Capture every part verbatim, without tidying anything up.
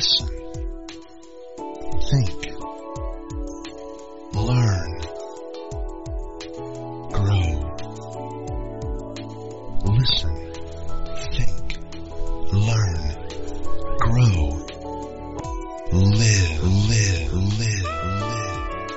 Listen. Think. Learn. Grow. Listen. Think. Learn. Grow. Live. Live. Live. Live.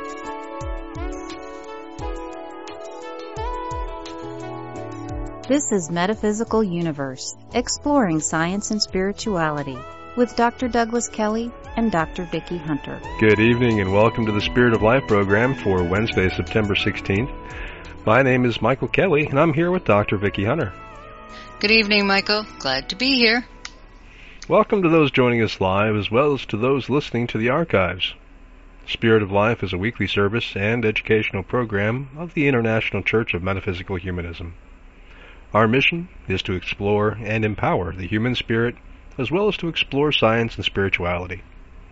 This is Metaphysical Universe, exploring science and spirituality, with Doctor Douglas Kelly and Doctor Vicki Hunter. Good evening and welcome to the Spirit of Life program for Wednesday, September sixteenth. My name is Michael Kelly and I'm here with Doctor Vicki Hunter. Good evening, Michael. Glad to be here. Welcome to those joining us live as well as to those listening to the archives. Spirit of Life is a weekly service and educational program of the International Church of Metaphysical Humanism. Our mission is to explore and empower the human spirit as well as to explore science and spirituality.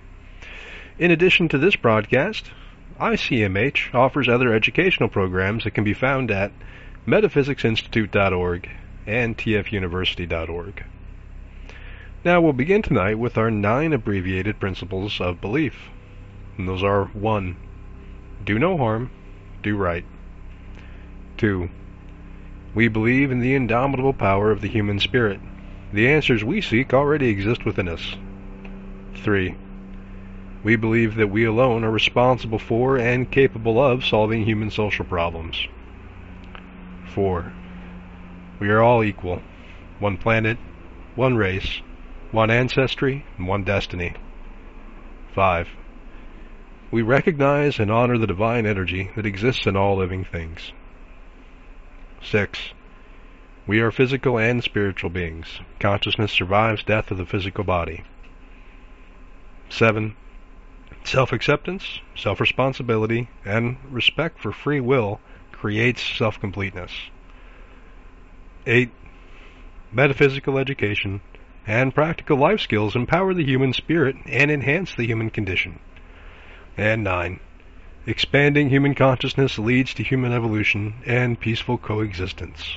In addition to this broadcast, I C M H offers other educational programs that can be found at metaphysics institute dot org and t f university dot org. Now we'll begin tonight with our nine abbreviated principles of belief. And those are one. Do no harm, do right. two. We believe in the indomitable power of the human spirit. The answers we seek already exist within us. three. We believe that we alone are responsible for and capable of solving human social problems. four. We are all equal. One planet, one race, one ancestry, and one destiny. five. We recognize and honor the divine energy that exists in all living things. six. We are physical and spiritual beings. Consciousness survives death of the physical body. seven. Self-acceptance, self-responsibility, and respect for free will creates self-completeness. eight. Metaphysical education and practical life skills empower the human spirit and enhance the human condition. And nine. Expanding human consciousness leads to human evolution and peaceful coexistence.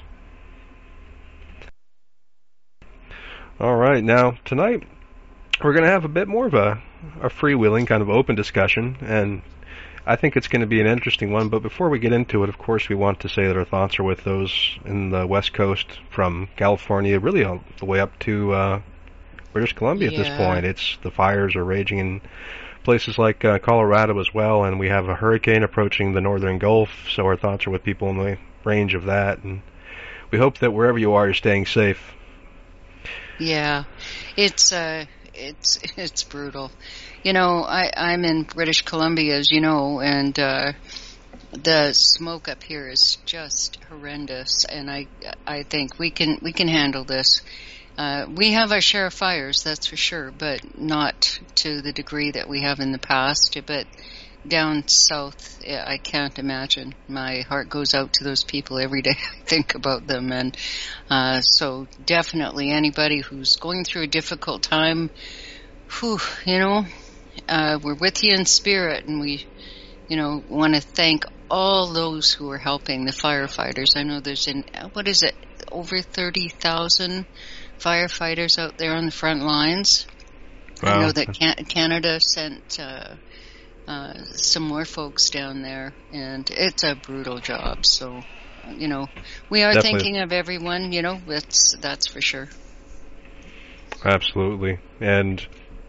All right, now tonight we're going to have a bit more of a, a freewheeling kind of open discussion, and I think it's going to be an interesting one. But before we get into it, of course, we want to say that our thoughts are with those in the West Coast, from California, really all the way up to uh, British Columbia yeah. at this point. It's the fires are raging in places like uh, Colorado as well, and we have a hurricane approaching the northern Gulf, so our thoughts are with people in the range of that, and we hope that wherever you are, you're staying safe. Yeah, it's uh, it's it's brutal. You know, I, I'm in British Columbia, as you know, and uh, the smoke up here is just horrendous, and I I think we can we can handle this. Uh, we have our share of fires, that's for sure, but not to the degree that we have in the past. But down south, I can't imagine. My heart goes out to those people every day. I think about them. And uh, so definitely anybody who's going through a difficult time, whew, you know, uh, we're with you in spirit, and we, you know, want to thank all those who are helping, the firefighters. I know there's, in, what is it, over thirty thousand firefighters out there on the front lines. Wow. I know that Can- Canada sent uh, uh, some more folks down there, and it's a brutal job. So, you know, we are Definitely. thinking of everyone, you know, that's, that's for sure. Absolutely. And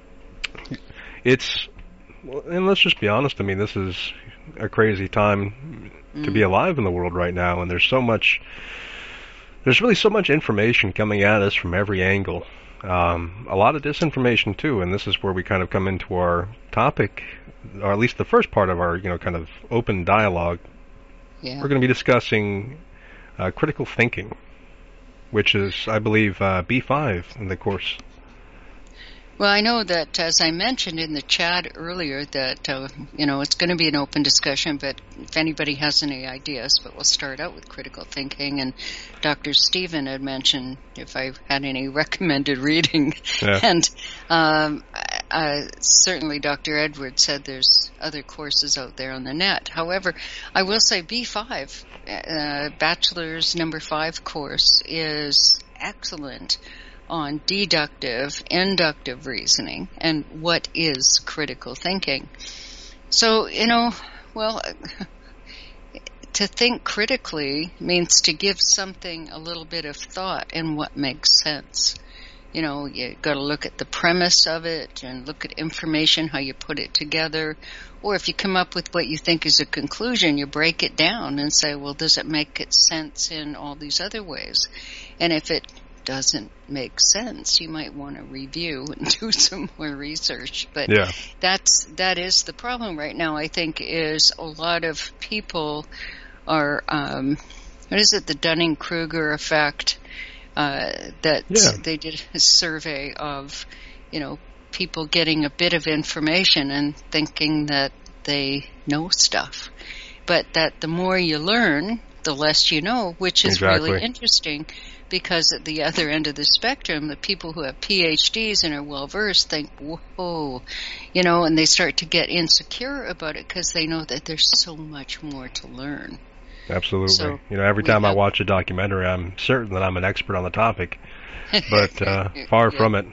it's, and let's just be honest, I mean, this is a crazy time mm. to be alive in the world right now, and there's so much There's really so much information coming at us from every angle. Um, a lot of disinformation too, and this is where we kind of come into our topic, or at least the first part of our, you know, kind of open dialogue. Yeah. We're going to be discussing uh, critical thinking, which is, I believe, uh, B five in the course. Well, I know that, as I mentioned in the chat earlier, that, uh, you know, it's going to be an open discussion, but if anybody has any ideas, but we'll start out with critical thinking. And Doctor Stephen had mentioned if I had any recommended reading. Yeah. And um, uh, certainly Doctor Edwards said there's other courses out there on the net. However, I will say B five, uh, Bachelor's Number five course is excellent on deductive, inductive reasoning and what is critical thinking. So, you know, well, to think critically means to give something a little bit of thought and what makes sense. You know, you got to look at the premise of it and look at information, how you put it together. Or if you come up with what you think is a conclusion, you break it down and say, well, does it make it sense in all these other ways? And if it doesn't make sense, you might want to review and do some more research. But yeah. that's, that is the problem right now, I think, is a lot of people are, um, what is it, the Dunning-Kruger effect? Uh, that yeah. they did a survey of, you know, people getting a bit of information and thinking that they know stuff. But that the more you learn, the less you know, which is exactly. really interesting, because at the other end of the spectrum, the people who have P H Ds and are well-versed think, whoa, you know, and they start to get insecure about it because they know that there's so much more to learn. Absolutely. So you know, every time have, I watch a documentary, I'm certain that I'm an expert on the topic, but uh, far yeah. from it.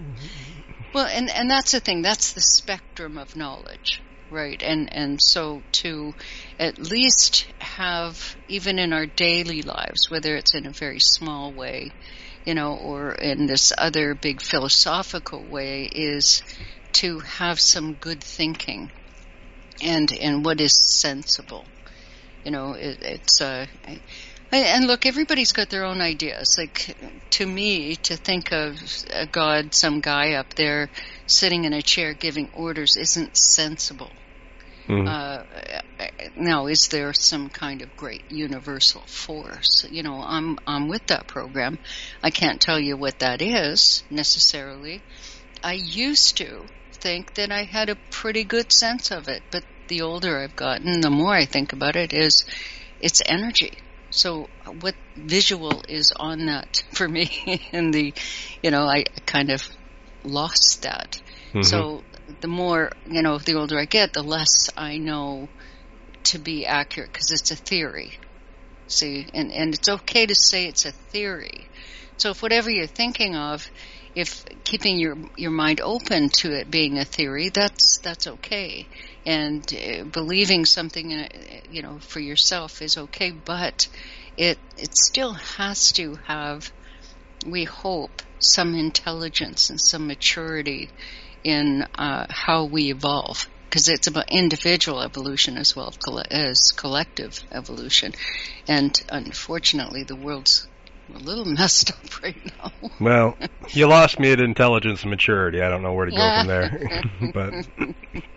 Well, and, and that's the thing. That's the spectrum of knowledge, right? And and so to at least have, even in our daily lives, whether it's in a very small way, you know, or in this other big philosophical way, is to have some good thinking and and what is sensible. You know, it, it's, uh, and look, everybody's got their own ideas. Like, to me, to think of a God, some guy up there sitting in a chair giving orders isn't sensible. Mm-hmm. Uh, now, is there some kind of great universal force? You know, I'm, I'm with that program. I can't tell you what that is necessarily. I used to think that I had a pretty good sense of it, but the older I've gotten, the more I think about it, is it's energy. So what visual is on that for me? And the, you know, I kind of lost that. Mm-hmm. So the more, you know, the older I get, the less I know to be accurate, because it's a theory. See, and, and it's okay to say it's a theory. So if whatever you're thinking of, if keeping your your mind open to it being a theory, that's that's okay. And uh, believing something, in it, you know, for yourself is okay, but it it still has to have, we hope, some intelligence and some maturity in uh, how we evolve, because it's about individual evolution as well as collective evolution. And unfortunately, the world's a little messed up right now. Well, you lost me at intelligence and maturity. I don't know where to go from there, but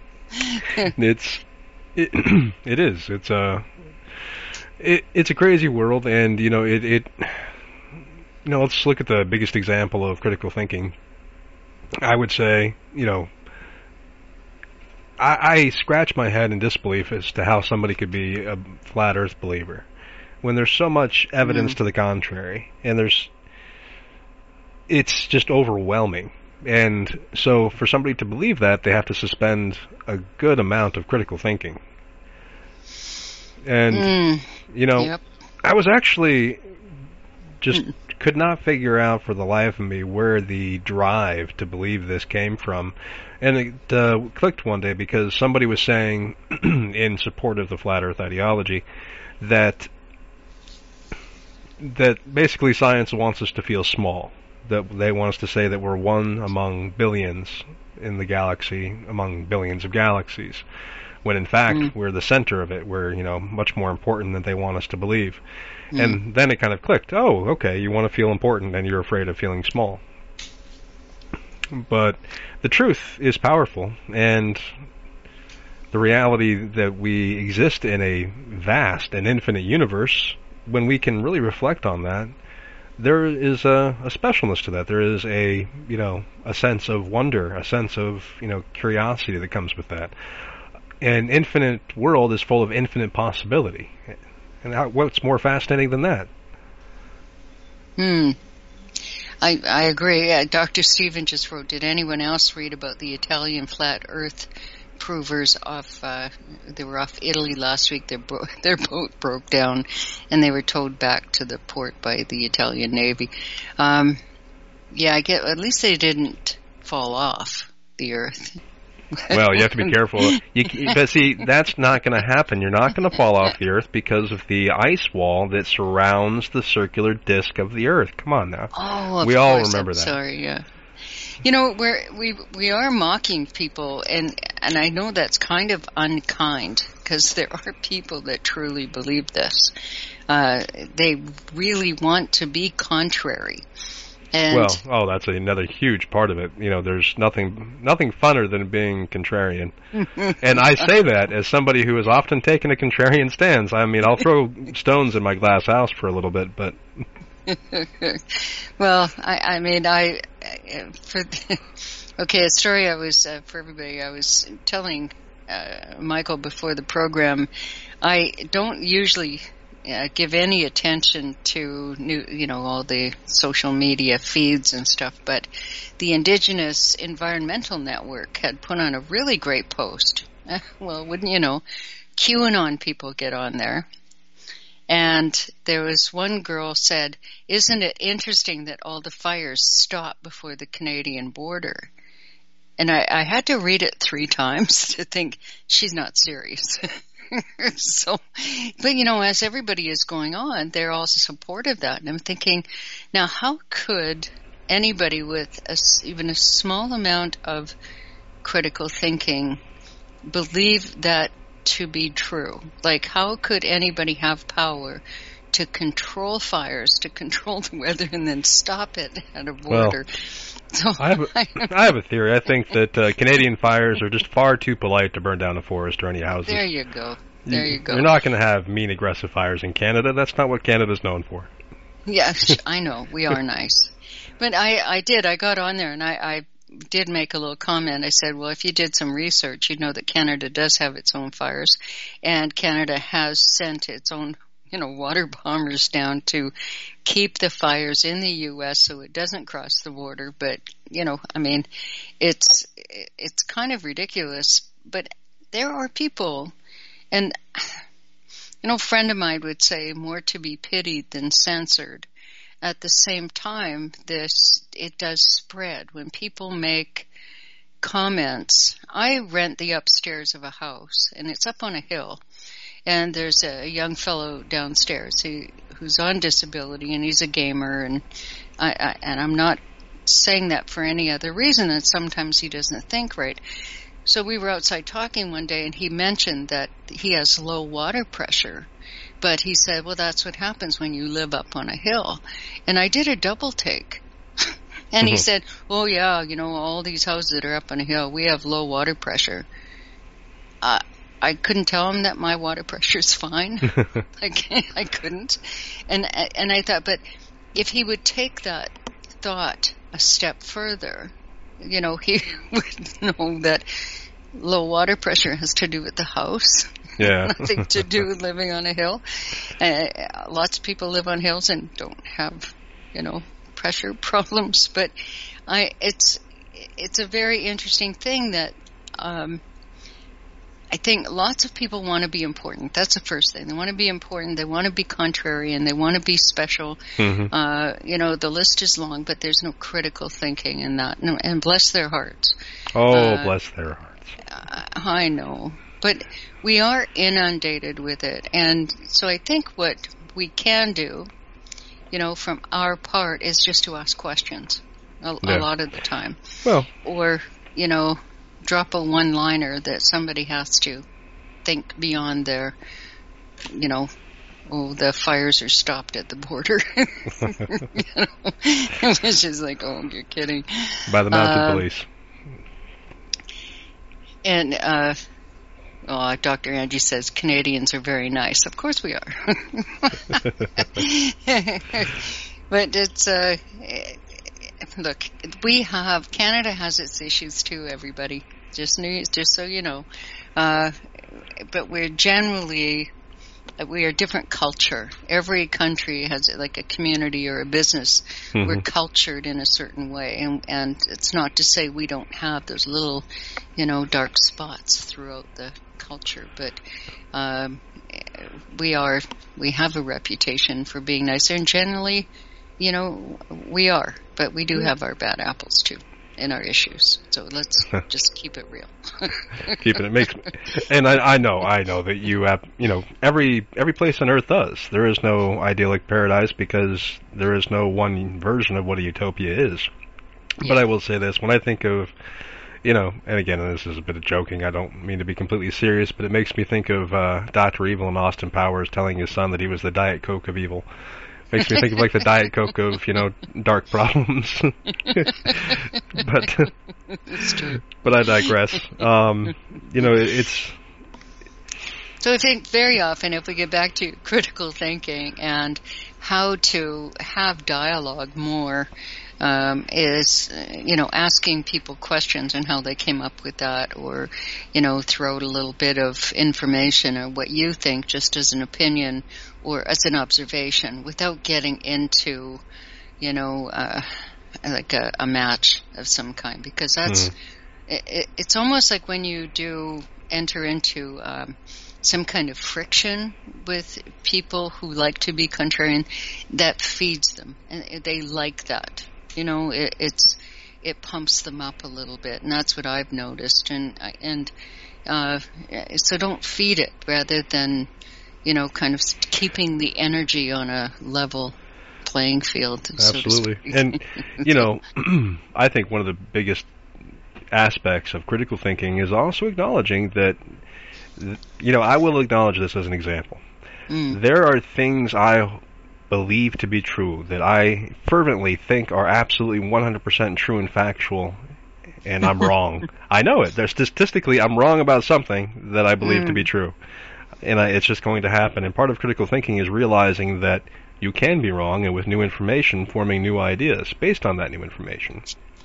it's it, it is it's a it, it's a crazy world, and you know it it you know let's look at the biggest example of critical thinking. I would say, you know, I, I scratch my head in disbelief as to how somebody could be a flat Earth believer when there's so much evidence mm. to the contrary, and there's, it's just overwhelming. And so for somebody to believe that, they have to suspend a good amount of critical thinking. And, mm. you know, yep. I was actually just mm. could not figure out for the life of me where the drive to believe this came from. And it uh, clicked one day because somebody was saying, in support of the flat Earth ideology, that that basically science wants us to feel small. That they want us to say that we're one among billions in the galaxy, among billions of galaxies, when in fact mm. we're the center of it. We're, you know, much more important than they want us to believe. Mm. And then it kind of clicked. Oh, okay, you want to feel important and you're afraid of feeling small. But the truth is powerful, and the reality that we exist in a vast and infinite universe, when we can really reflect on that, there is a, a specialness to that. There is a, you know, a sense of wonder, a sense of, you know, curiosity that comes with that. An infinite world is full of infinite possibility. And how, what's more fascinating than that? Hmm. I, I agree. Uh, Doctor Stephen just wrote, did anyone else read about the Italian flat Earth provers off, uh, they were off Italy last week. Their, bo- their boat broke down and they were towed back to the port by the Italian Navy. Um, Yeah, I get. At least they didn't fall off the Earth. Well, you have to be careful. You, but see, that's not going to happen. You're not going to fall off the Earth because of the ice wall that surrounds the circular disk of the Earth. Come on now. Oh, of we course, all remember I'm that. Sorry, yeah. You know, we're, we we are mocking people, and and I know that's kind of unkind because there are people that truly believe this. Uh, they really want to be contrary. And well, oh, that's another huge part of it. You know, there's nothing nothing funner than being contrarian. And I say that as somebody who has often taken a contrarian stance. I mean, I'll throw stones in my glass house for a little bit, but... Well, I, I mean, I... For the, okay, a story I was, uh, for everybody, I was telling uh, Michael before the program, I don't usually... Uh, give any attention to new, you know, all the social media feeds and stuff, but the Indigenous Environmental Network had put on a really great post. Uh, well, wouldn't you know, QAnon people get on there. And there was one girl said, "Isn't it interesting that all the fires stop before the Canadian border?" And I, I had to read it three times to think she's not serious. So, but you know, as everybody is going on, they're all supportive of that. And I'm thinking, now how could anybody with a, even a small amount of critical thinking believe that to be true? Like, how could anybody have power to control fires, to control the weather, and then stop it at a border? Well, so I, have a, I have a theory. I think that uh, Canadian fires are just far too polite to burn down a forest or any houses. There you go. There you go. You're not going to have mean, aggressive fires in Canada. That's not what Canada's known for. Yeah, I know. We are nice. But I, I did. I got on there and I, I did make a little comment. I said, well, if you did some research, you'd know that Canada does have its own fires. And Canada has sent its own, you know, water bombers down to keep the fires in the U S so it doesn't cross the border. But, you know, I mean, it's it's kind of ridiculous. But there are people, and, you know, a friend of mine would say more to be pitied than censored. At the same time, this, it does spread. When people make comments, I rent the upstairs of a house, and it's up on a hill. And there's a young fellow downstairs who, who's on disability, and he's a gamer, and I, I and I'm not saying that for any other reason than sometimes he doesn't think right. So we were outside talking one day, and he mentioned that he has low water pressure, but he said, well, that's what happens when you live up on a hill. And I did a double take. And he said, oh, yeah, you know, all these houses that are up on a hill, we have low water pressure. Uh, I couldn't tell him that my water pressure is fine. I, I couldn't. And, and I thought, but if he would take that thought a step further, you know, he would know that low water pressure has to do with the house. Yeah. Nothing to do with living on a hill. Uh, lots of people live on hills and don't have, you know, pressure problems. But I, it's it's a very interesting thing that um, I think lots of people want to be important. That's the first thing. They want to be important. They want to be contrarian. They want to be special. Mm-hmm. Uh, you know, the list is long, but there's no critical thinking in that. And bless their hearts. Oh, uh, bless their hearts. I know. But we are inundated with it. And so I think what we can do, you know, from our part is just to ask questions a, yeah. a lot of the time. Well, or, you know, drop a one-liner that somebody has to think beyond their, you know, oh, the fires are stopped at the border. You know? It's just like, oh, you're kidding. By the mounted uh, police. And, uh, oh, Doctor Angie says Canadians are very nice. Of course we are. But it's, uh, look, we have, Canada has its issues too, everybody. Just news, just so you know. Uh, but we're generally, we are a different culture. Every country has like a community or a business. Mm-hmm. We're cultured in a certain way. And, and it's not to say we don't have those little, you know, dark spots throughout the culture. But um, we are, we have a reputation for being nicer. And generally, you know, we are, but we do have our bad apples too, and our issues. So let's just keep it real. Keeping it makes, and I, I know, I know that you have, you know, every every place on earth does. There is no idyllic paradise because there is no one version of what a utopia is. Yeah. But I will say this: when I think of, you know, and again, this is a bit of joking. I don't mean to be completely serious, but it makes me think of uh, Doctor Evil and Austin Powers telling his son that he was the Diet Coke of evil. Makes me think of like the Diet Coke of, you know, dark problems. but it's true. But I digress. Um, you know, it, it's. So I think very often, if we get back to critical thinking and how to have dialogue more, um, is, you know, asking people questions and how they came up with that, or, you know, throw out a little bit of information or what you think just as an opinion or as an observation without getting into, you know, uh, like a, a match of some kind, because that's, mm. it, it, it's almost like when you do enter into um, some kind of friction with people who like to be contrarian, that feeds them, and they like that. You know, it, it's it pumps them up a little bit, and that's what I've noticed. And and uh, so don't feed it, rather than, you know, kind of keeping the energy on a level playing field. Absolutely, so and you know, I think one of the biggest aspects of critical thinking is also acknowledging that, you know, I will acknowledge this as an example. Mm. There are things I believe to be true that I fervently think are absolutely one hundred percent true and factual, and I'm wrong. I know it. There's statistically, I'm wrong about something that I believe mm. to be true, and I, it's just going to happen. And part of critical thinking is realizing that you can be wrong, and with new information, forming new ideas based on that new information.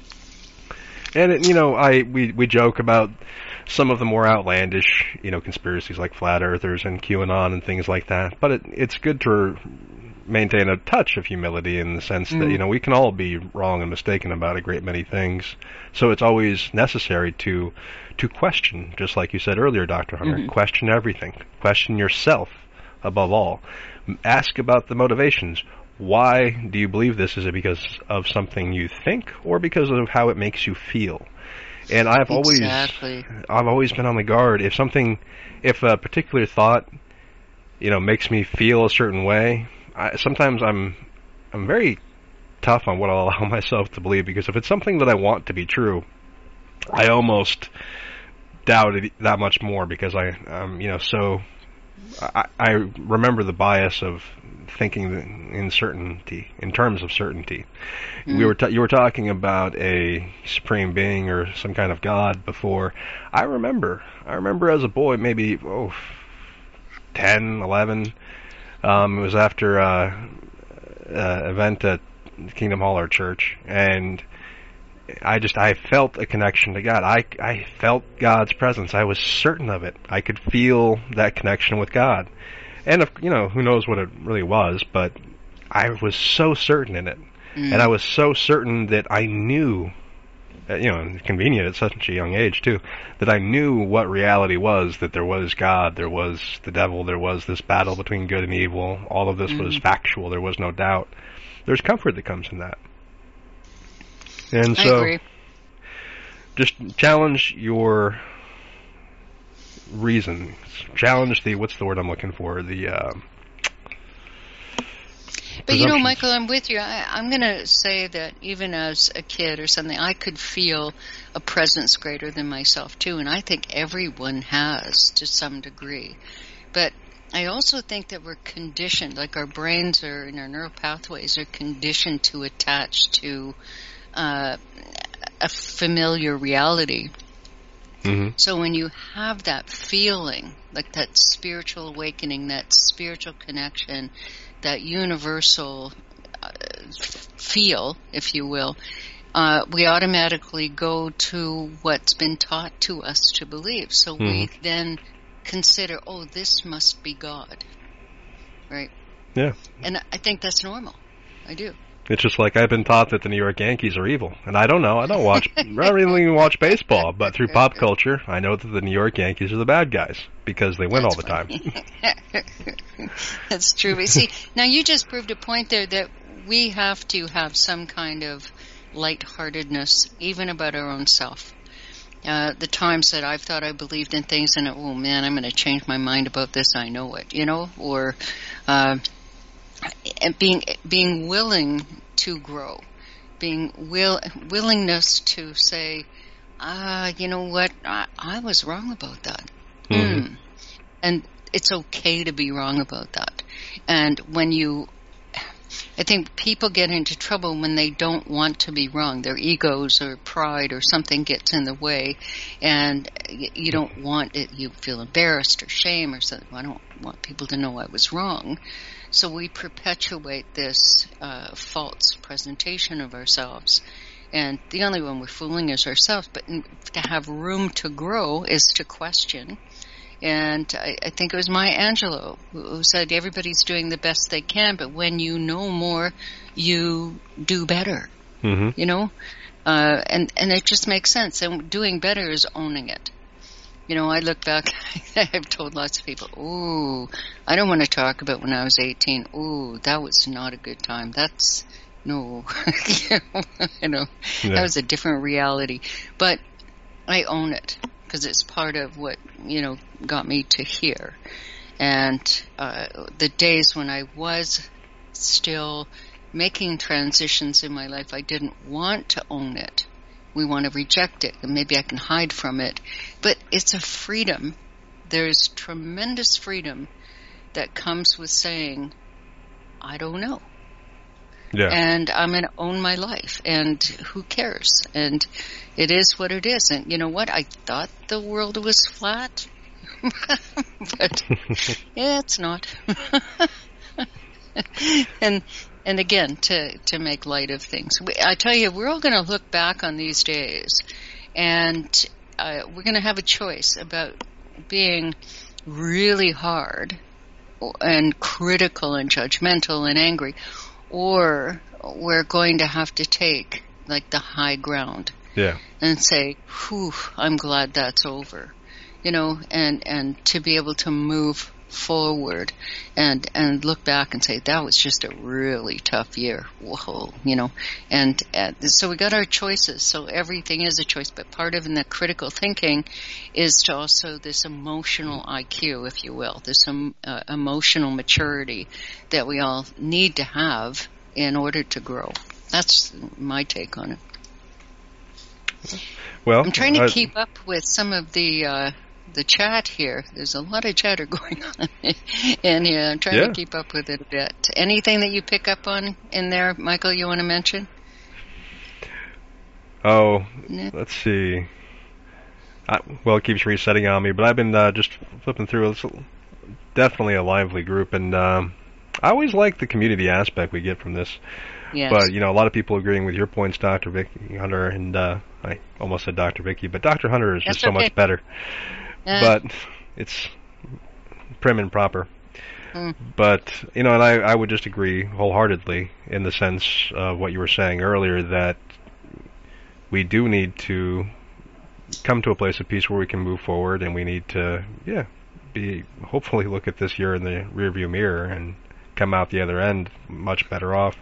And it, you know, I we we joke about some of the more outlandish, you know, conspiracies like flat earthers and QAnon and things like that. But it, it's good to maintain a touch of humility in the sense mm. that, you know, we can all be wrong and mistaken about a great many things. So it's always necessary to to question, just like you said earlier, Doctor Hunter. Mm-hmm. Question everything. Question yourself above all. Ask about the motivations. Why do you believe this? Is it because of something you think, or because of how it makes you feel? And I've exactly. always I've always been on the guard. If something, if a particular thought, you know, makes me feel a certain way, I, sometimes I'm I'm very tough on what I'll allow myself to believe, because if it's something that I want to be true, I almost doubt it that much more, because I um you know so I, I remember the bias of thinking in certainty, in terms of certainty. Mm. We were ta- you were talking about a supreme being or some kind of God before. I remember I remember as a boy, maybe oh ten, eleven. Um, it was after uh, uh, event at Kingdom Hall, our church, and I just I felt a connection to God. I I felt God's presence. I was certain of it. I could feel that connection with God. And if, you know, who knows what it really was, but I was so certain in it, mm. and I was so certain that I knew, you know, convenient at such a young age too, that I knew what reality was. That there was God, there was the devil, there was this battle between good and evil. All of this mm. was factual. There was no doubt. There's comfort that comes in that. And so, I agree. Just challenge your reasons. Challenge the, what's the word I'm looking for? The, uh, But you know, Michael, I'm with you. I, I'm going to say that even as a kid or something, I could feel a presence greater than myself too, and I think everyone has to some degree. But I also think that we're conditioned, like our brains are, and our neural pathways are conditioned to attach to uh, a familiar reality. Mm-hmm. So when you have that feeling, like that spiritual awakening, that spiritual connection, that universal uh, feel, if you will, uh, we automatically go to what's been taught to us to believe. So mm-hmm. we then consider, oh, this must be God, right? Yeah. And I think that's normal. I do. It's just like I've been taught that the New York Yankees are evil, and I don't know. I don't watch. I don't even watch baseball, but through pop culture, I know that the New York Yankees are the bad guys because they win That's all the funny. time. That's true. But see, now you just proved a point there that we have to have some kind of lightheartedness, even about our own self. Uh, the times that I've thought I believed in things and, oh man, I'm going to change my mind about this, I know it, you know, or uh, and being being willing to grow, being will willingness to say, ah, you know what, I, I was wrong about that. Mm-hmm. Mm. And it's okay to be wrong about that. And when you, I think people get into trouble when they don't want to be wrong. Their egos or pride or something gets in the way, and you don't want it. You feel embarrassed or shame or something. I don't want people to know I was wrong. So we perpetuate this uh, false presentation of ourselves. And the only one we're fooling is ourselves. But to have room to grow is to question. And I, I think it was Maya Angelou who said everybody's doing the best they can, but when you know more, you do better. Mm-hmm. You know? Uh, and, and it just makes sense. And doing better is owning it. You know, I look back, I've told lots of people, ooh, I don't want to talk about when I was eighteen. Ooh, that was not a good time. That's, no. you know, yeah. That was a different reality. But I own it. Because it's part of what, you know, got me to here. And uh, the days when I was still making transitions in my life, I didn't want to own it. We want to reject it, and maybe I can hide from it. But it's a freedom. There's tremendous freedom that comes with saying, I don't know. Yeah. And I'm going to own my life, and who cares? And it is what it is. And you know what? I thought the world was flat, but yeah, it's not. and and again, to to make light of things, we, I tell you, we're all going to look back on these days, and uh, we're going to have a choice about being really hard and critical and judgmental and angry. Or we're going to have to take, like, the high ground. Yeah. And say, whew, I'm glad that's over. You know, and, and to be able to move forward and, and look back and say, that was just a really tough year. Whoa, you know. And uh, so we got our choices. So everything is a choice. But part of in the critical thinking is to also this emotional I Q, if you will, this um, uh, emotional maturity that we all need to have in order to grow. That's my take on it. Well, I'm trying to I, keep up with some of the uh, the chat here. There's a lot of chatter going on, and yeah, I'm trying yeah. to keep up with it a bit. Anything that you pick up on in there, Michael? You want to mention? Oh, No. Let's see. I, well, it keeps resetting on me, but I've been uh, just flipping through. It's definitely a lively group, and um, I always like the community aspect we get from this. Yes. But, you know, a lot of people agreeing with your points, Doctor Vicky Hunter, and uh, I almost said Doctor Vicky, but Doctor Hunter is That's just so okay. much better. Uh, But it's prim and proper. Mm. But, you know, and I, I would just agree wholeheartedly in the sense of what you were saying earlier, that we do need to come to a place of peace where we can move forward, and we need to, yeah, be hopefully look at this year in the rearview mirror and come out the other end much better off.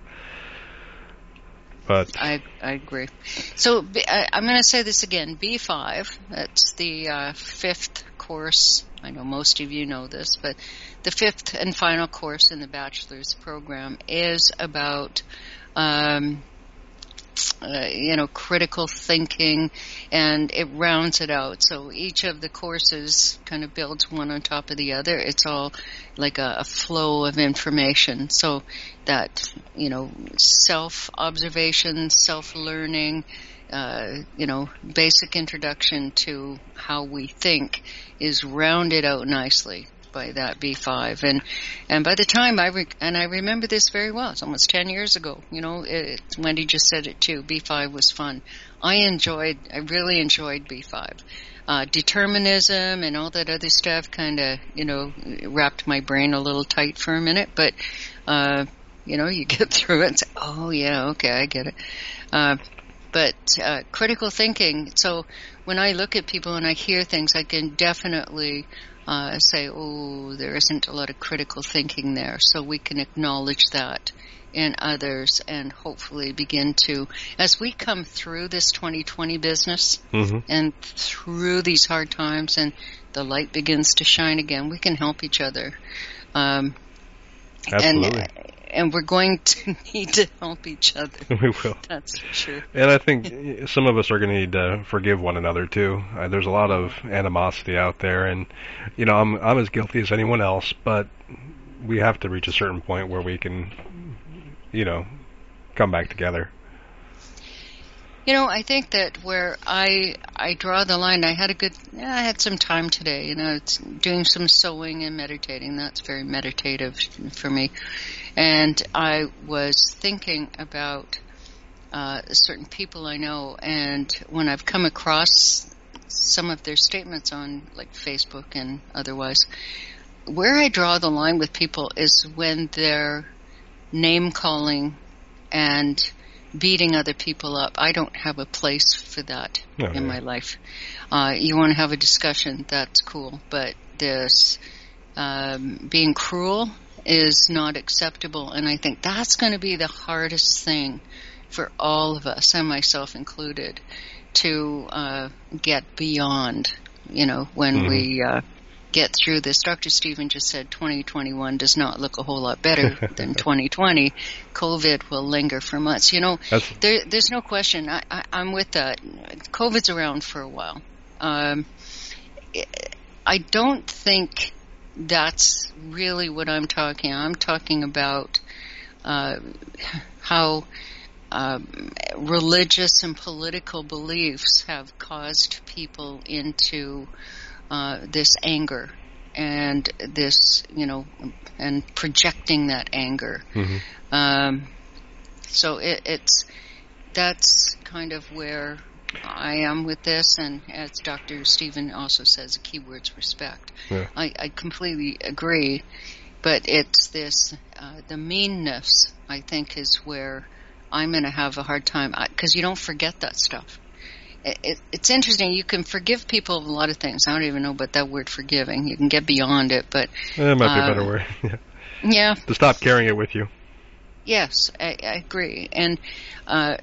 But I I agree. So B, I, I'm going to say this again. B five, that's the uh, fifth course. I know most of you know this, but the fifth and final course in the bachelor's program is about, um, uh, you know, critical thinking, and it rounds it out. So each of the courses kind of builds one on top of the other. It's all like a, a flow of information. So that, you know, self-observation, self-learning, uh, you know, basic introduction to how we think is rounded out nicely by that B five. And and by the time I, re- and I remember this very well, it's almost ten years ago, you know, it, Wendy just said it too, B five was fun. I enjoyed, I really enjoyed B five. Uh, determinism and all that other stuff kind of, you know, wrapped my brain a little tight for a minute, but, uh, you know, you get through it and say, oh yeah, okay, I get it. Uh, but, uh, critical thinking, so when I look at people and I hear things, I can definitely, uh, say, oh, there isn't a lot of critical thinking there, so we can acknowledge that in others, and hopefully begin to, as we come through this twenty twenty business Mm-hmm. and through these hard times and the light begins to shine again, we can help each other. Um, Absolutely. And, and we're going to need to help each other. We will. That's for sure. And I think some of us are going to need to forgive one another too. Uh, there's a lot of animosity out there, and you know, I'm I'm as guilty as anyone else. But we have to reach a certain point where we can, you know, come back together. You know, I think that where I I draw the line, I had a good, I had some time today. You know, it's doing some sewing and meditating. That's very meditative for me. And I was thinking about uh, certain people I know, and when I've come across some of their statements on like Facebook and otherwise, where I draw the line with people is when they're name calling and beating other people up. I don't have a place for that Oh, in yeah. my life. Uh, you want to have a discussion, that's cool, but this um, being cruel is not acceptable, and I think that's going to be the hardest thing for all of us, and myself included, to uh, get beyond, you know, when Mhm. we uh, get through this. Doctor Stephen just said twenty twenty-one does not look a whole lot better than twenty twenty. COVID will linger for months. You know, That's there, there's no question. I, I, I'm with that. COVID's around for a while. Um, I don't think that's really what I'm talking. I'm talking about uh, how um, religious and political beliefs have caused people into uh, this anger and this, you know, and projecting that anger. mhm. Um, so it, it's that's kind of where I am with this, and as Doctor Stephen also says, the key word's respect. Yeah. I, I completely agree, but it's this, uh, the meanness, I think, is where I'm going to have a hard time, because you don't forget that stuff. It, it, it's interesting, you can forgive people of a lot of things. I don't even know about that word forgiving. You can get beyond it, but... Eh, it might be a um, better word. Yeah. Yeah, To stop carrying it with you. yes, I, I agree. And, uh,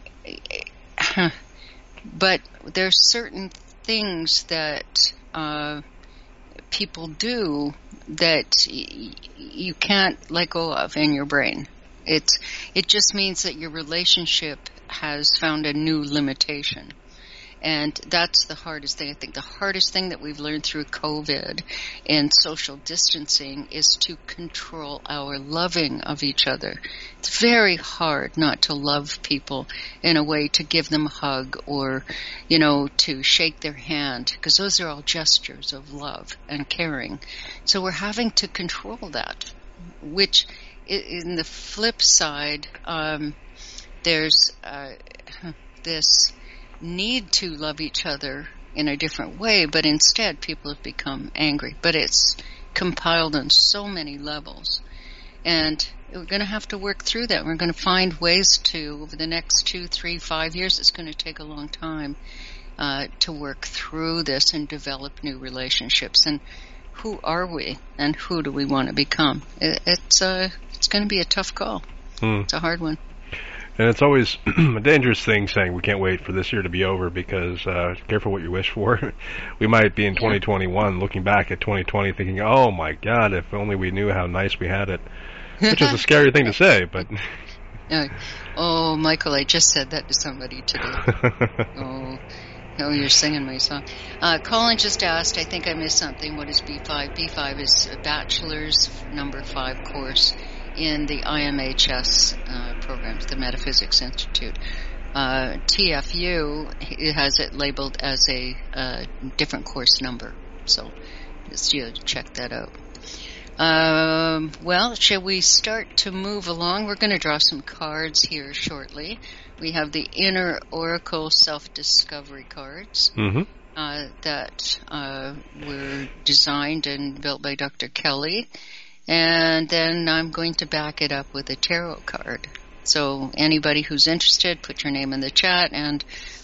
but there's certain things that uh, people do that y- you can't let go of in your brain. It's it just means that your relationship has found a new limitation. And that's the hardest thing. I think the hardest thing that we've learned through COVID and social distancing is to control our loving of each other. It's very hard not to love people in a way, to give them a hug or, you know, to shake their hand, because those are all gestures of love and caring. So we're having to control that, which i- in the flip side, um, there's uh, this need to love each other in a different way, but instead people have become angry. But it's compiled on so many levels, and we're going to have to work through that. We're going to find ways to, over the next two, three, five years, it's going to take a long time uh, to work through this and develop new relationships. And who are we, and who do we want to become? It, it's uh, it's going to be a tough call. Hmm. It's a hard one. And it's always a dangerous thing saying we can't wait for this year to be over, because uh, careful what you wish for. We might be in twenty twenty-one looking back at twenty twenty thinking, oh my God, if only we knew how nice we had it. Which is a scary thing to say, but... Uh, oh, Michael, I just said that to somebody today. Oh, oh, you're singing my song. Uh, Colin just asked, I think I missed something, what is B five? B five is a bachelor's number five course in the I M H S uh, programs, the Metaphysics Institute. Uh, T F U, it has it labeled as a uh, different course number, so just you check that out. Um, well, shall we start to move along? We're going to draw some cards here shortly. We have the Inner Oracle Self-Discovery cards Mm-hmm. uh, that uh, were designed and built by Doctor Kelly. And then I'm going to back it up with a tarot card. So anybody who's interested, put your name in the chat, and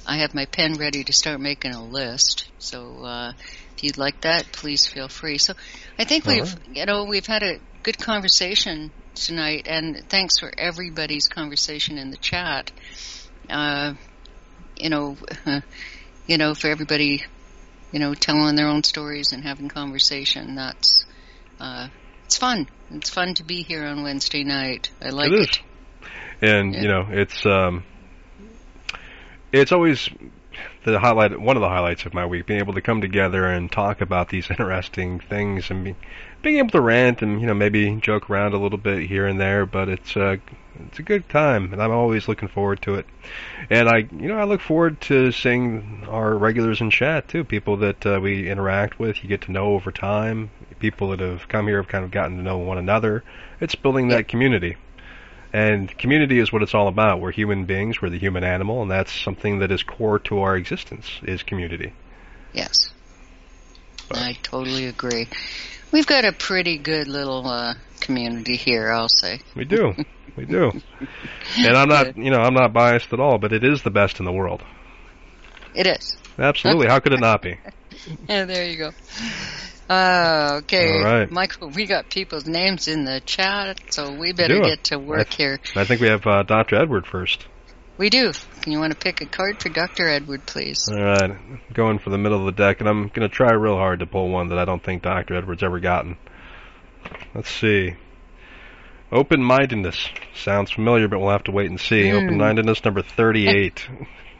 I have my pen ready to start making a list. So uh, if you'd like that, please feel free. So I think All we've, right. you know, we've had a good conversation tonight, and thanks for everybody's conversation in the chat. Uh, you know, you know, for everybody, you know, telling their own stories and having conversation. That's uh, it's fun. It's fun to be here on Wednesday night. I like It it. is. And, Yeah. you know, it's um, it's always the highlight, one of the highlights of my week, being able to come together and talk about these interesting things and be, being able to rant and, you know, maybe joke around a little bit here and there, but it's uh, it's a good time, and I'm always looking forward to it. And I, you know, I look forward to seeing our regulars in chat, too, people that uh, we interact with, you get to know over time, people that have come here have kind of gotten to know one another. It's building that community. And community is what it's all about. We're human beings, we're the human animal, and that's something that is core to our existence, is community. Yes. But- I totally agree. We've got a pretty good little uh, community here, I'll say. We do. We do. And I'm not, you know, I'm not biased at all, but it is the best in the world. It is. Absolutely. How could it not be? Yeah, there you go. Uh, okay, All right. Michael, we got people's names in the chat, so we better do. get to work I, here. I think we have uh, Doctor Edward first. We do. Can you want to pick a card for Doctor Edward, please? All right. Going for the middle of the deck, and I'm going to try real hard to pull one that I don't think Doctor Edward's ever gotten. Let's see. Open-mindedness. Sounds familiar, but we'll have to wait and see. Mm. Open-mindedness number thirty-eight.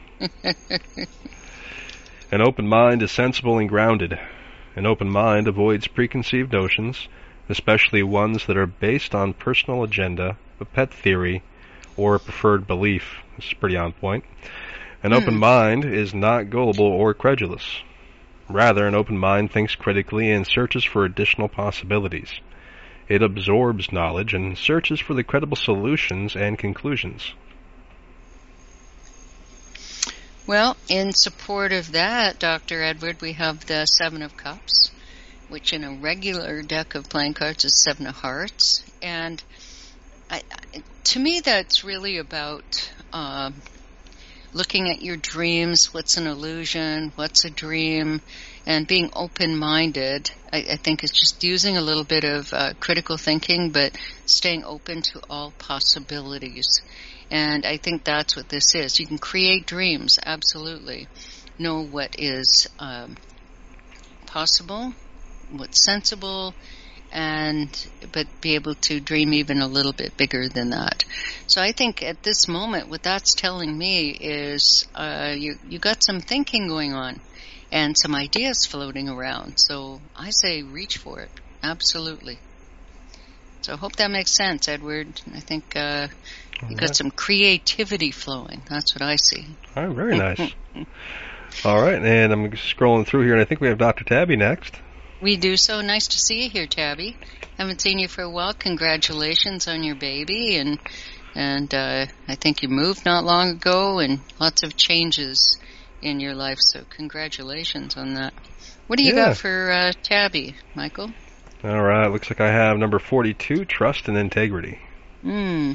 An open mind is sensible and grounded. An open mind avoids preconceived notions, especially ones that are based on personal agenda, a pet theory, or a preferred belief. This is pretty on point. An open Hmm. mind is not gullible or credulous. Rather, an open mind thinks critically and searches for additional possibilities. It absorbs knowledge and searches for the credible solutions and conclusions. Well, in support of that, Doctor Edward, we have the Seven of Cups, which in a regular deck of playing cards is Seven of Hearts. And I, I, to me, that's really about um, looking at your dreams, what's an illusion, what's a dream, and being open-minded. I, I think it's just using a little bit of uh, critical thinking, but staying open to all possibilities. And I think that's what this is. You can create dreams, absolutely. Know what is um, possible, what's sensible, and but be able to dream even a little bit bigger than that. So I think at this moment, what that's telling me is uh, you you got some thinking going on and some ideas floating around. So I say reach for it, absolutely. So I hope that makes sense, Edward. I think uh, you got some creativity flowing. That's what I see. All right, very nice. All right, and I'm scrolling through here, and I think we have Doctor Tabby next. We do so. Nice to see you here, Tabby. Haven't seen you for a while. Congratulations on your baby, and and uh, I think you moved not long ago, and lots of changes in your life. So congratulations on that. What do you Yeah. got for uh, Tabby, Michael? All right, looks like I have number forty-two, Trust and Integrity. Hmm.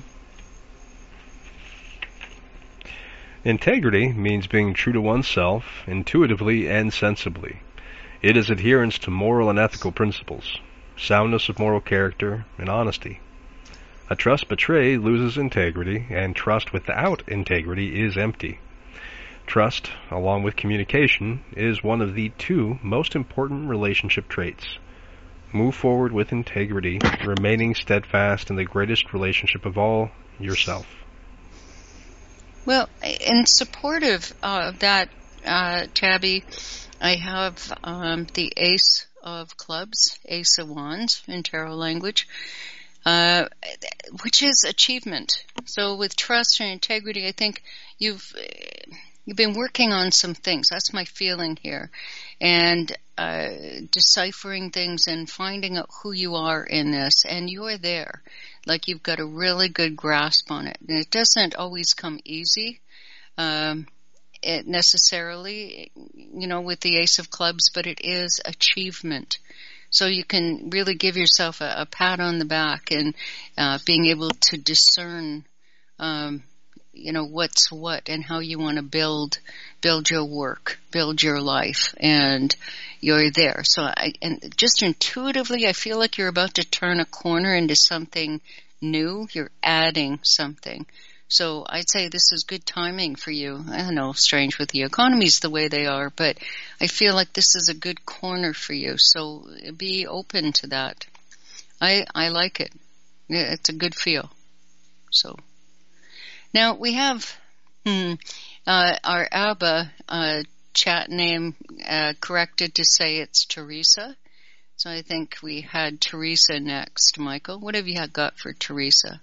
Integrity means being true to oneself, intuitively and sensibly. It is adherence to moral and ethical principles, soundness of moral character, and honesty. A trust betrayed loses integrity, and trust without integrity is empty. Trust, along with communication, is one of the two most important relationship traits. Move forward with integrity, remaining steadfast in the greatest relationship of all, yourself. Well, in support of uh, that, uh, Tabby, I have um, the Ace of Clubs, Ace of Wands in tarot language, uh, which is achievement. So with trust and integrity, I think you've you've been working on some things. That's my feeling here, and uh, deciphering things and finding out who you are in this, and you're there. Like you've got a really good grasp on it, and it doesn't always come easy. Um, It necessarily, you know, with the Ace of Clubs, but it is achievement. So you can really give yourself a, a pat on the back and uh, being able to discern um, you know, what's what and how you want to build, build your work, build your life, and you're there. So I, and just intuitively, I feel like you're about to turn a corner into something new. You're adding something. So I'd say this is good timing for you. I don't know, strange with the economies the way they are, but I feel like this is a good corner for you. So be open to that. I, I like it. It's a good feel. So now we have hmm, uh, our ABBA uh, chat name uh, corrected to say it's Teresa. So I think we had Teresa next. Michael, what have you got for Teresa?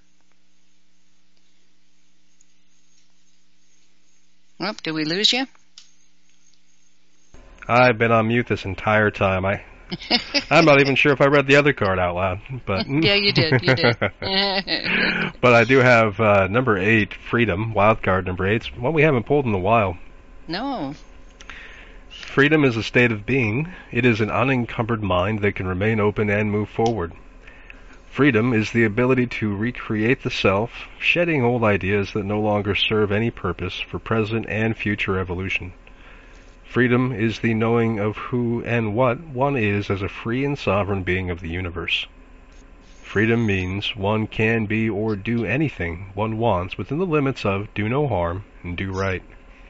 Oh, did we lose you? I've been on mute this entire time. I, I'm not even sure if I read the other card out loud. But yeah, you did. You did. But I do have uh, number eight, Freedom, wild card number eight. It's one we haven't pulled in a while. No. Freedom is a state of being. It is an unencumbered mind that can remain open and move forward. Freedom is the ability to recreate the self, shedding old ideas that no longer serve any purpose for present and future evolution. Freedom is the knowing of who and what one is as a free and sovereign being of the universe. Freedom means one can be or do anything one wants within the limits of do no harm and do right.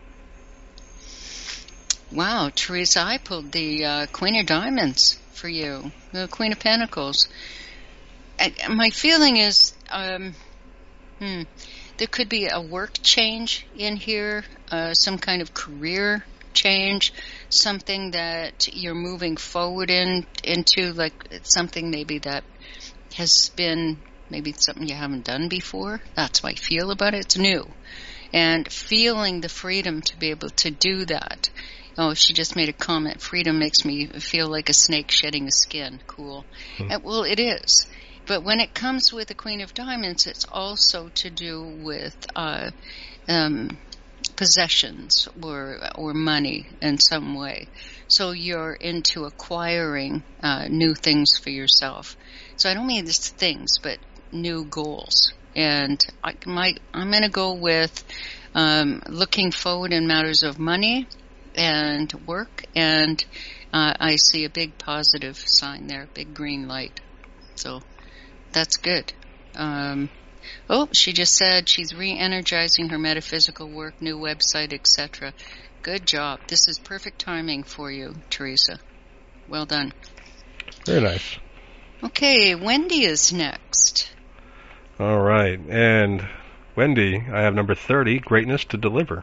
Wow, Teresa, I pulled the uh, Queen of Diamonds for you, the Queen of Pentacles. I, my feeling is um, hmm, there could be a work change in here, uh, some kind of career change, something that you're moving forward in into, like something maybe that has been maybe something you haven't done before. That's how I feel about it. It's new. And feeling the freedom to be able to do that. Oh, she just made a comment. Freedom makes me feel like a snake shedding a skin. Cool. Hmm. Uh, well, it is. But when it comes with the Queen of Diamonds, it's also to do with uh, um, possessions or or money in some way. So you're into acquiring uh, new things for yourself. So I don't mean just things, but new goals. And I, my, I'm going to go with um, looking forward in matters of money and work. And uh, I see a big positive sign there, big green light. So that's good. Um, oh, she just said she's re-energizing her metaphysical work, new website, et cetera. Good job. This is perfect timing for you, Teresa. Well done. Very nice. Okay, Wendy is next. All right. And Wendy, I have number thirty, Greatness to Deliver.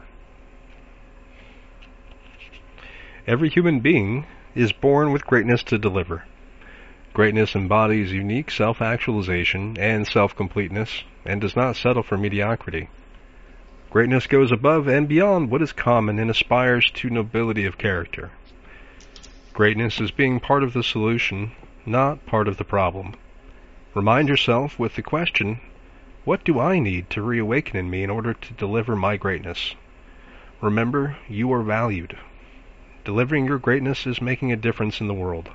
Every human being is born with greatness to deliver. Greatness embodies unique self-actualization and self-completeness and does not settle for mediocrity. Greatness goes above and beyond what is common and aspires to nobility of character. Greatness is being part of the solution, not part of the problem. Remind yourself with the question, what do I need to reawaken in me in order to deliver my greatness? Remember, you are valued. Delivering your greatness is making a difference in the world.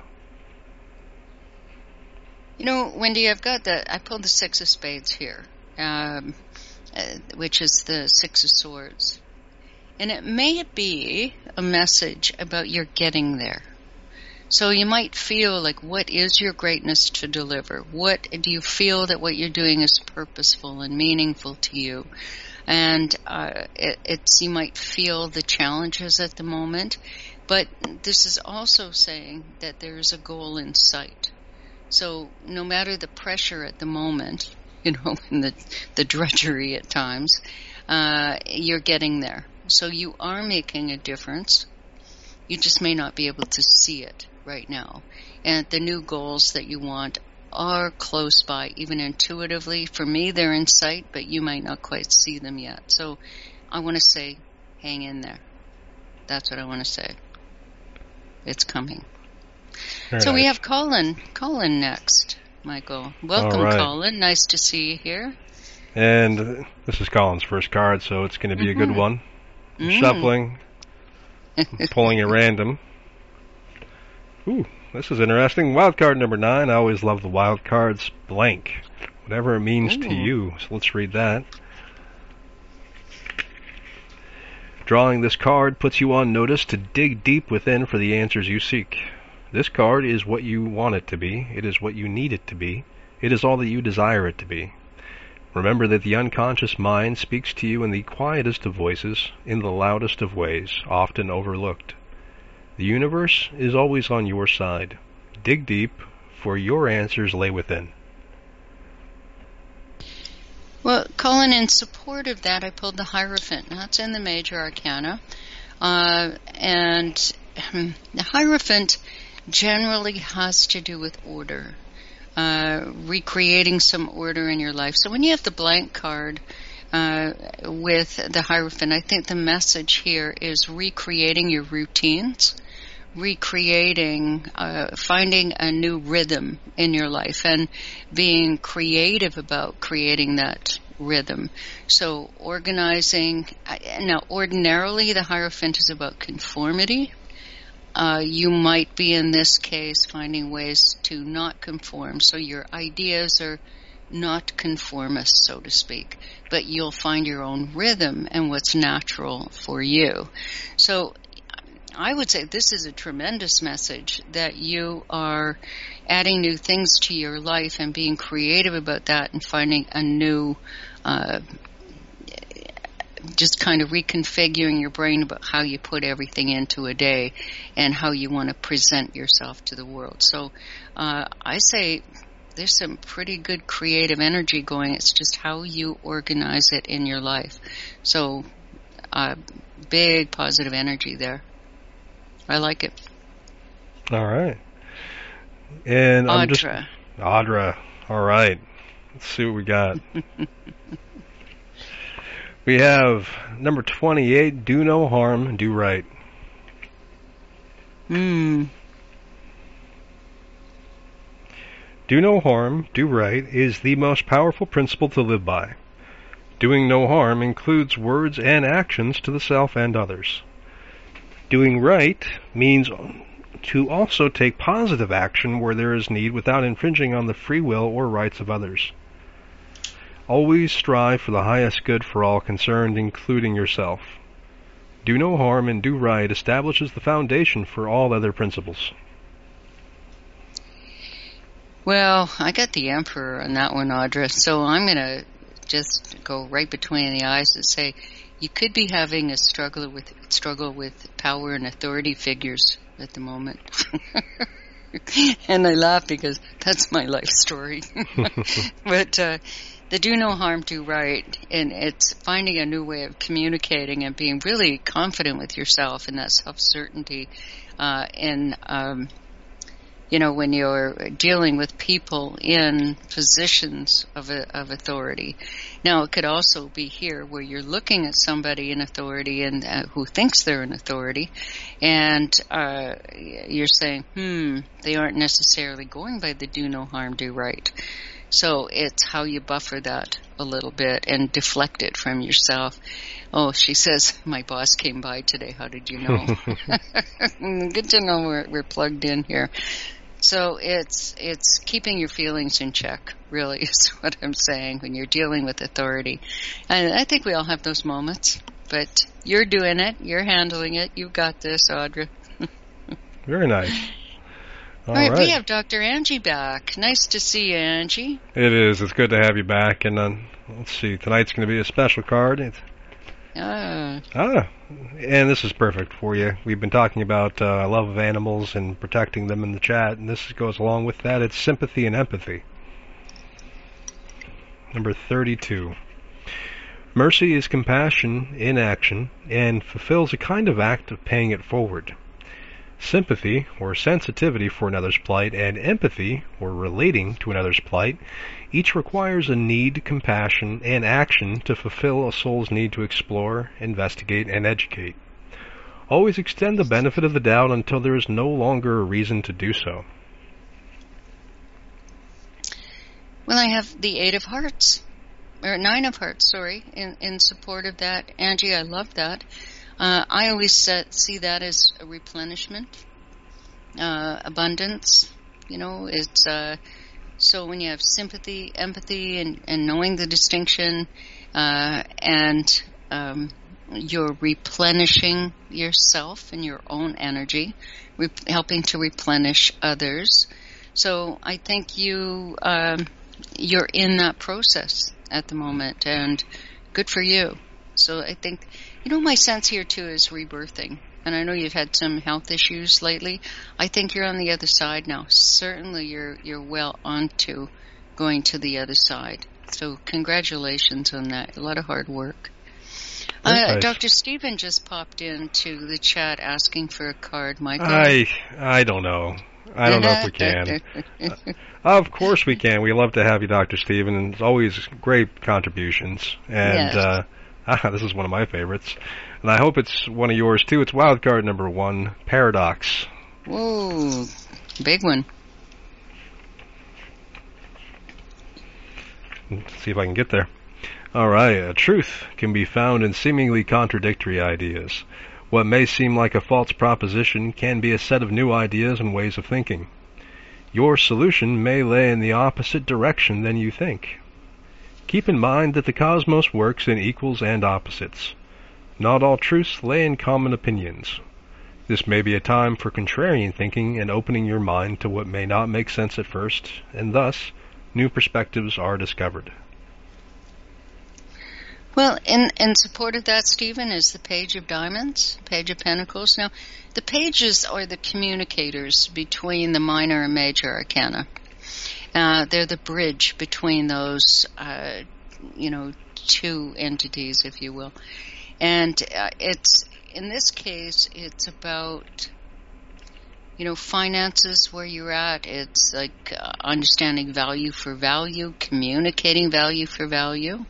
You know, Wendy, I've got the, I pulled the Six of Spades here, um, uh, which is the Six of Swords. And it may be a message about your getting there. So you might feel like, what is your greatness to deliver? What do you feel that what you're doing is purposeful and meaningful to you? And uh, it, it's, you might feel the challenges at the moment, but this is also saying that there's a goal in sight. So no matter the pressure at the moment, you know, in the, the drudgery at times, uh, you're getting there. So you are making a difference. You just may not be able to see it right now. And the new goals that you want are close by, even intuitively. For me, they're in sight, but you might not quite see them yet. So I want to say, hang in there. That's what I want to say. It's coming. Very so nice. we have Colin. Colin next, Michael. Welcome, right. Colin. Nice to see you here. And this is Colin's first card, so it's going to be mm-hmm. a good one. I'm mm. shuffling, pulling at random. Ooh, this is interesting. Wild card number nine. I always love the wild cards. Blank. Whatever it means Ooh. to you. So let's read that. Drawing this card puts you on notice to dig deep within for the answers you seek. This card is what you want it to be. It is what you need it to be. It is all that you desire it to be. Remember that the unconscious mind speaks to you in the quietest of voices, in the loudest of ways, often overlooked. The universe is always on your side. Dig deep, for your answers lay within. Well, Colin, in support of that, I pulled the Hierophant. That's in the Major Arcana. Uh, and um, the Hierophant generally has to do with order, uh, recreating some order in your life. So when you have the blank card uh, with the Hierophant, I think the message here is recreating your routines, recreating, uh, finding a new rhythm in your life and being creative about creating that rhythm. So organizing, now ordinarily the Hierophant is about conformity. Uh, you might be in this case finding ways to not conform. So your ideas are not conformist, so to speak, but you'll find your own rhythm and what's natural for you. So I would say this is a tremendous message that you are adding new things to your life and being creative about that and finding a new, uh, just kind of reconfiguring your brain about how you put everything into a day and how you want to present yourself to the world. So uh, I say there's some pretty good creative energy going. It's just how you organize it in your life. So uh, big positive energy there. I like it. All right. And I'm just Audra. Audra. All right. Let's see what we got. We have number twenty-eight, do no harm, do right. Hmm. Do no harm, do right is the most powerful principle to live by. Doing no harm includes words and actions to the self and others. Doing right means to also take positive action where there is need without infringing on the free will or rights of others. Always strive for the highest good for all concerned, including yourself. Do no harm and do right establishes the foundation for all other principles. Well, I got the Emperor on that one, Audra, so I'm going to just go right between the eyes and say you could be having a struggle with struggle with power and authority figures at the moment. And I laugh because that's my life story. But uh, the do no harm, do right, and it's finding a new way of communicating and being really confident with yourself and that self-certainty uh, in, um, you know, when you're dealing with people in positions of, a, of authority. Now, it could also be here where you're looking at somebody in authority and uh, who thinks they're in authority, and uh, you're saying, hmm, they aren't necessarily going by the do no harm, do right. So it's how you buffer that a little bit and deflect it from yourself. Oh, she says, my boss came by today. How did you know? Good to know we're, we're plugged in here. So it's it's keeping your feelings in check, really, is what I'm saying, when you're dealing with authority. And I think we all have those moments, but you're doing it. You're handling it. You've got this, Audra. Very nice. All, all right, right, we have Doctor Angie back. Nice to see you, Angie. It is. It's good to have you back. And uh, let's see, tonight's going to be a special card. It's, Ah. ah, and this is perfect for you. We've been talking about uh, love of animals and protecting them in the chat, and this goes along with that. It's sympathy and empathy. Number thirty-two. Mercy is compassion in action and fulfills a kind of act of paying it forward. Sympathy, or sensitivity for another's plight, and empathy, or relating to another's plight, each requires a need, compassion, and action to fulfill a soul's need to explore, investigate, and educate. Always extend the benefit of the doubt until there is no longer a reason to do so. Well, I have the Eight of Hearts, or Nine of Hearts, sorry, in, in support of that. Angie, I love that. Uh, I always set, see that as a replenishment, uh, abundance. You know, it's uh, so when you have sympathy, empathy, and, and knowing the distinction, uh, and um, you're replenishing yourself and your own energy, re- helping to replenish others. So I think you um, you're in that process at the moment, and good for you. So I think, you know, my sense here too is rebirthing. And I know you've had some health issues lately. I think you're on the other side now. Certainly you're you're well onto going to the other side. So congratulations on that. A lot of hard work. Uh, nice. Doctor Stephen just popped into the chat asking for a card, Michael. I I don't know. I don't know if we can. uh, of course we can. We love to have you, Doctor Stephen. It's always great contributions. And Yes. uh, ah, this is one of my favorites. And I hope it's one of yours, too. It's wildcard number one, Paradox. Whoa, big one. Let's see if I can get there. All right. Uh, truth can be found in seemingly contradictory ideas. What may seem like a false proposition can be a set of new ideas and ways of thinking. Your solution may lay in the opposite direction than you think. Keep in mind that the cosmos works in equals and opposites. Not all truths lay in common opinions. This may be a time for contrarian thinking and opening your mind to what may not make sense at first, and thus, new perspectives are discovered. Well, in, in support of that, Stephen, is the Page of Diamonds, Page of Pentacles. Now, the pages are the communicators between the minor and major arcana. Uh, they're the bridge between those, uh, you know, two entities, if you will. And uh, it's, in this case, it's about, you know, finances, where you're at. It's like uh, understanding value for value, communicating value for value.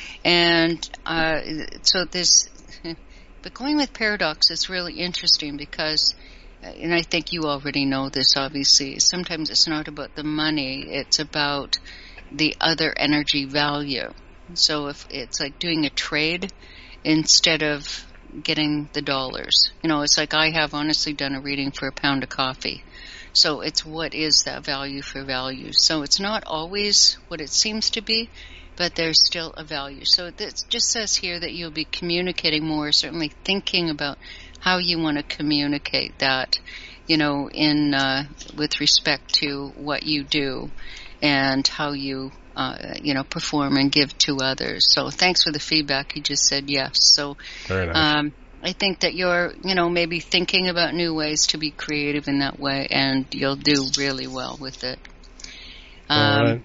And uh, so this, but going with Paradox is really interesting because, and I think you already know this, obviously, sometimes it's not about the money, it's about the other energy value. So if it's like doing a trade instead of getting the dollars. You know, it's like I have honestly done a reading for a pound of coffee. So it's what is that value for value. So it's not always what it seems to be, but there's still a value. So it just says here that you'll be communicating more, certainly thinking about how you want to communicate that, you know, in uh, with respect to what you do and how you Uh, you know, perform and give to others. So thanks for the feedback. You just said yes. So Very nice. um, I think that you're, you know, maybe thinking about new ways to be creative in that way, and you'll do really well with it. Um, All right.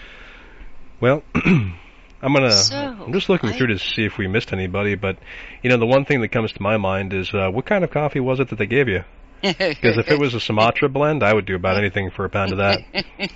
Well, I'm gonna. So, I'm just looking I, through to see if we missed anybody. But you know, the one thing that comes to my mind is uh, what kind of coffee was it that they gave you? Because if it was a Sumatra blend, I would do about anything for a pound of that.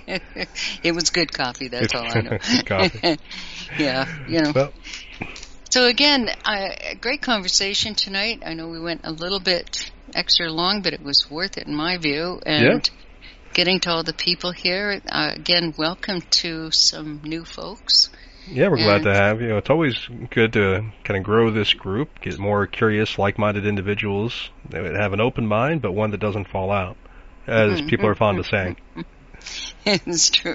It was good coffee, that's all I know. Good coffee. Yeah, you know. Well, so again, uh, great conversation tonight. I know we went a little bit extra long, but it was worth it in my view. And yeah. getting to all the people here, uh, again, welcome to some new folks. Yeah, we're glad And- to have you. It's always good to kind of grow this group, get more curious, like-minded individuals that have an open mind, but one that doesn't fall out, as people are fond of saying. It's true.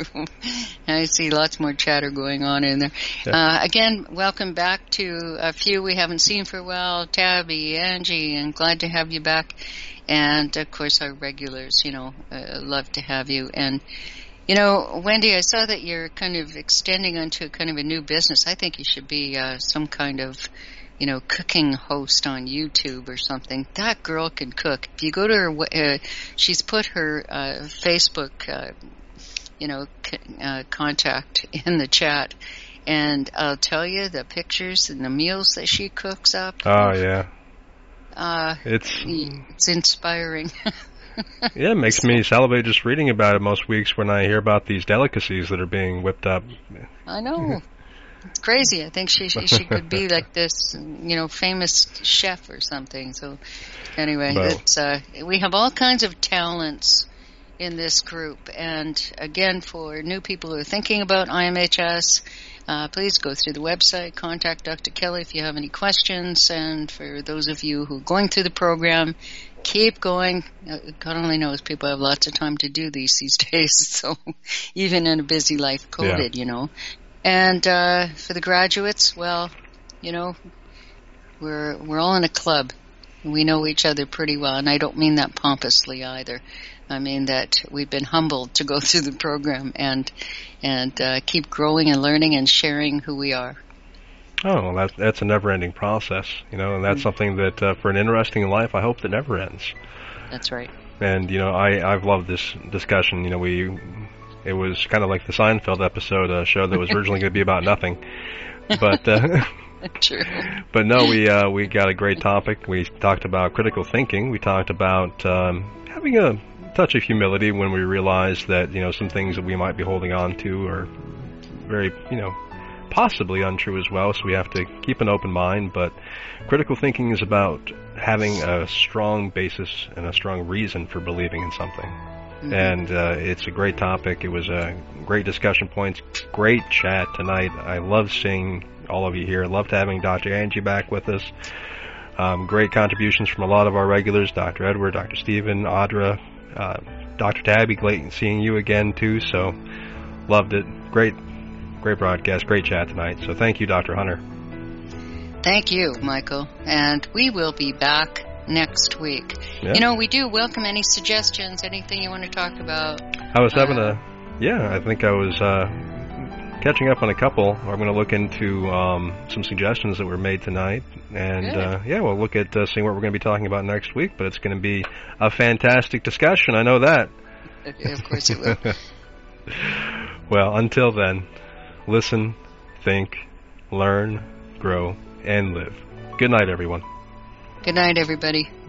I see lots more chatter going on in there. Yeah. Uh, again, welcome back to a few we haven't seen for a while, Tabby, Angie, and glad to have you back. And, of course, our regulars, you know, uh, love to have you. And, you know, Wendy, I saw that you're kind of extending onto kind of a new business. I think you should be uh, some kind of, you know, cooking host on YouTube or something. That girl can cook. If you go to her, uh, she's put her uh, Facebook, uh, you know, c- uh, contact in the chat. And I'll tell you, the pictures and the meals that she cooks up. Oh, yeah. Uh, It's it's inspiring. yeah, it makes me salivate just reading about it most weeks when I hear about these delicacies that are being whipped up. I know. It's crazy. I think she she, she could be like this, you know, famous chef or something. So anyway, Well. it's uh, we have all kinds of talents in this group. And again, for new people who are thinking about I M H S, uh, please go through the website, contact Doctor Kelly if you have any questions. And for those of you who are going through the program, keep going. God only knows people have lots of time to do these these days. So even in a busy life, COVID, Yeah. you know. And uh, for the graduates, well, you know, we're we're all in a club. We know each other pretty well, and I don't mean that pompously either. I mean that we've been humbled to go through the program and and uh, keep growing and learning and sharing who we are. Oh, well, that, that's a never-ending process, you know, and that's mm-hmm. something that uh, for an interesting life, I hope that never ends. That's right. And, you know, I, I've loved this discussion. You know, we it was kind of like the Seinfeld episode, a show that was originally going to be about nothing. But uh, True. But no, we uh, we got a great topic. We talked about critical thinking. We talked about um, having a touch of humility when we realize that, you know, some things that we might be holding on to are very, you know, possibly untrue as well, so we have to keep an open mind. But critical thinking is about having a strong basis and a strong reason for believing in something. Mm-hmm. And uh, it's a great topic. It was a great discussion points, great chat tonight. I love seeing all of you here. I loved having Doctor Angie back with us. Um, great contributions from a lot of our regulars, Doctor Edward, Doctor Stephen, Audra, uh, Doctor Tabby, great seeing you again too, so loved it. Great Great broadcast, great chat tonight. So thank you, Doctor Hunter. Thank you, Michael. And we will be back next week. Yeah. You know, we do welcome any suggestions, anything you want to talk about. I was having uh, a, yeah, I think I was uh, catching up on a couple. I'm going to look into um, some suggestions that were made tonight. And, uh, yeah, we'll look at uh, seeing what we're going to be talking about next week. But it's going to be a fantastic discussion. I know that. Of course it will. Well, until then, listen, think, learn, grow, and live. Good night, everyone. Good night, everybody.